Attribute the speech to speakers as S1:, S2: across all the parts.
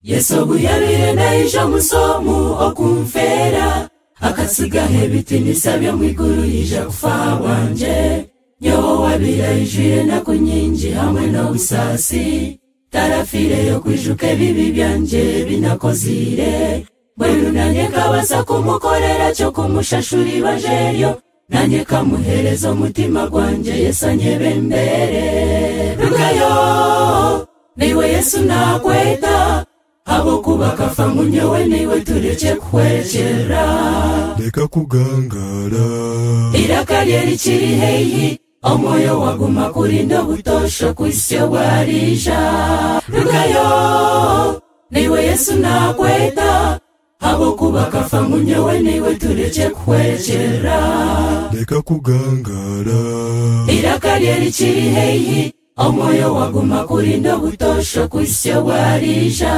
S1: Yesu buyabire naija musomu okumfera akasiga hebiti nisabye mwiguru yija kufa wanje nyowo wabirayijire na kunyinji hamwe no busasi tarafire yo kwijuka bibi byanje binakozire bwenu nanye kabasa kumukorera cyo kumushashuri bajeryo nanye kamuhereza umutima gwanje Yesu anyebembere rugayo niwe Yesu nakweta abo kubaka famunyowe niwe tureke kwerekera
S2: leka kugangara
S1: irakarieri kiri heihi omoyo waguma kurinda butosho kwisyo bwarija rugayo niwe Yesu nakweta abo kubaka famunyowe niwe tureke kwerekera
S2: leka kugangara
S1: irakarieri kiri heihi omoyo waguma kurinda butosho kwisyo bwarija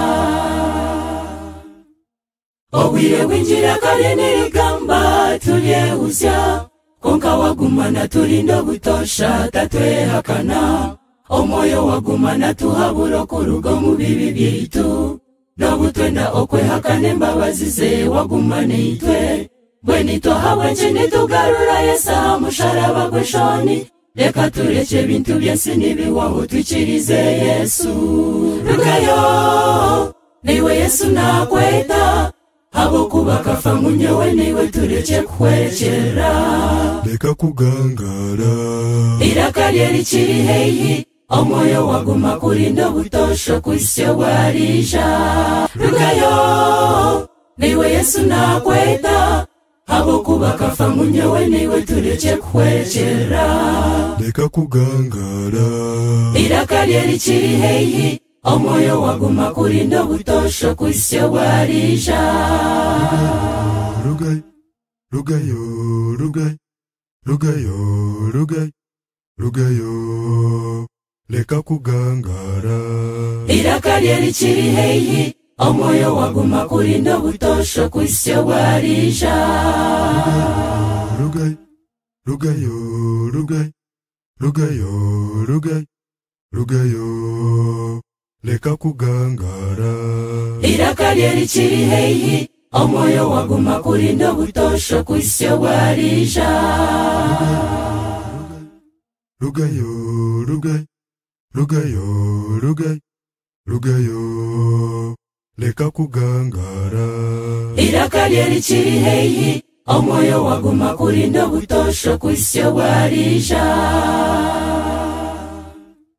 S1: obwire bwinjira kare nirigamba tulyehusya konka wagumana turinda butosha tatwehakana omoyo wagumana tuhabura kurugo mu bibi byaitu nobutwenda okwehakana embabazi ze wagumana itwe bwenito habwenje nitugarura Yesu musharaba gweshoni leka tureke bintu byose nibiwaho tukirize Yesu rugayo niwe Yesu nakweta abo kubaka famunyowe niwe tureke kwerekera
S2: leka kugangara
S1: irakarieri kiri heihi omoyo waguma kurinda butosho kwisyo bwarija rugayo niwe Yesu nakweta abo kubaka famunyowe niwe tureke kwerekera
S2: leka kugangara
S1: irakarieri kiri heihi omoyo waguma kurinda butosho kwisyo bwarija
S2: rugayo rugayo rugayo rugayo rugayo rugayo leka kugangara
S1: irakarieri kiri heihi omoyo waguma kurinda butosho kwisyo bwarija
S2: rugayo rugayo rugayo rugayo rugayo rugayo leka kugangara
S1: irakarieri kiri heihi omoyo waguma kurinda butosho kwisyo bwarija
S2: rugayo rugayo rugayo rugayo rugayo leka kugangara
S1: irakarieri kiri heihi omoyo waguma kurinda butosho kwisyo bwarija